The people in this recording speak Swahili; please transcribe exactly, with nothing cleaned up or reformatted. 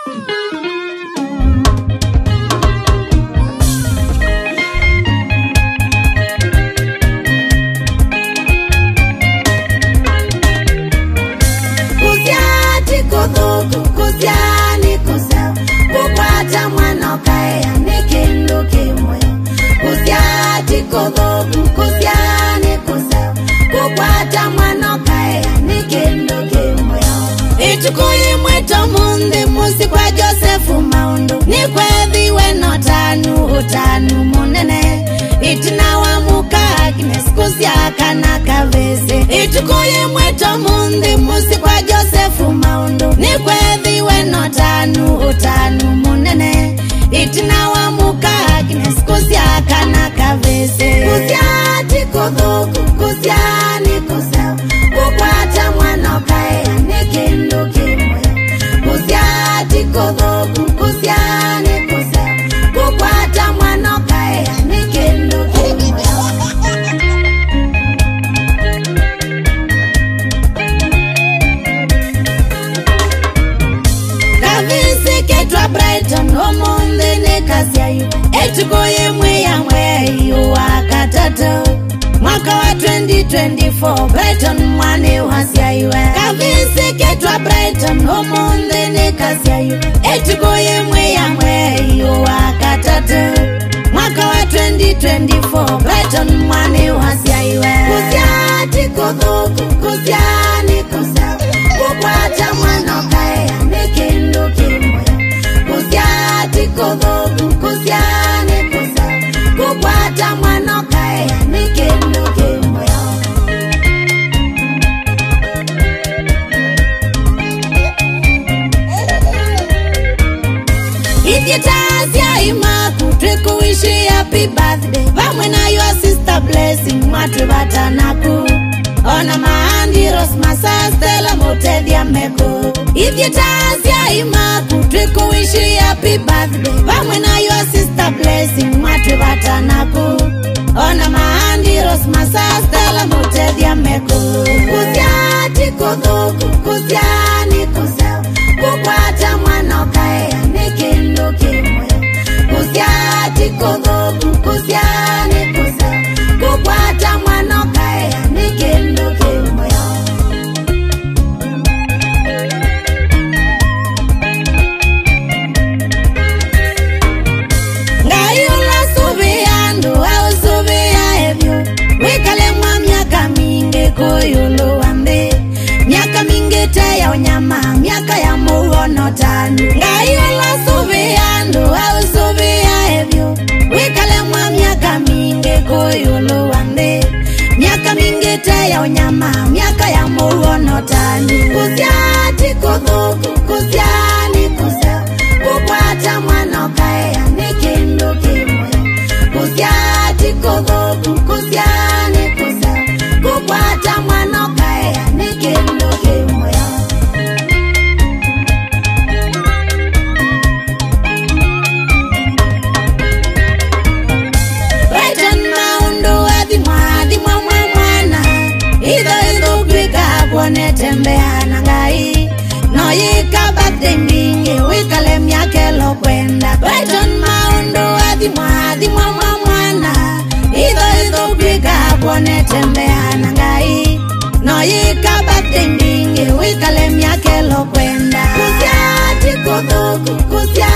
Kuziati kodhoku kuziani kuseo kukwata mwana kaya nikindu kimoyo. Kuziati kodhoku kuziani kuseo kukwata mwana kaya nikindu kimoyo. Itukuyi mweto mundi musi kwa Josefu Maundu nikwethi weno tanu utanu munene. Itinawa muka Agnes kusiaka na kavese. Itukuyi mweto mundi musi kwa Josefu Maundu nikwethi weno tanu utanu munene. Itinawa muka Agnes kusiaka na kavese. Kusiati kodhoku kusiani kuseo kukwata mwana kaya nikindu kimoyo. Kusiati kodhoku kusiani kuseo kukwata mwana kaya nikindu kimoyo. Kavisi ketwa Brighton omonde nekasiayu. Etukoye mwe ya mwe yu wakatatu mwaka wa twenty twenty-four Brighton mwane uhasiaiwe. Kavisi ketwa Brighton omonde nekasiayu. Etukoye mwe ya mwe yu wakatatu mwaka wa twenty twenty-four Brighton mwane uhasiaiwe. Kusiati kodhoku kusiani kuseo kukwata mwana kaya nikindu kimoyo. Kusiati kodhoku kusiani kuseo kukwata mwana kaya nikindu kimoyo. Ikitazia imaku twikuishi happy birthday. Vamwe na your sister blessing matwe batanaku. Ona maandi Rosma Stella Motedia Meko. Ikitazia imaku twikuishi happy birthday. Vamwe na your sister blessing matwe batanaku. Ona maandi Rosma Stella Motedia Meko. Kusiati kodhoku kusiani kuseo kukwata mwana kaya nikindu kimoyo. Kusiati kodhoku kusiani kuseo kukwata mwana kaya nikindu kimoyo. Ngayula subiandu au subia evyo. Wikale mwa miaka mingi kuyulu wande. Miaka mingi teya unyama miaka ya muhono tanu. Ngayula subiandu au subia evyo. Wikale mwa miaka mingi kuyulu wande. Miaka mingi teya unyama miaka ya muhono tanu. Kusiati kodhoku kusiani kuseo kukwata mwana kaya nikindu kimoyo. Kusiati kodhoku kusiani kuseo kukwata mwana kaya nikindu kimoyo. Brighton Maundu adhimwa adhimwa mwa mwana. Idho idho kwika kwane tembea na ngai. No yika birthday mingi wikale miake lo kwenda. Brighton Maundu adhimwa adhimwa mwa mwana. Idho idho kwika kwane tembea na ngai. No yika birthday mingi wikale miake lo kwenda. Kusiati kodhoku kusiati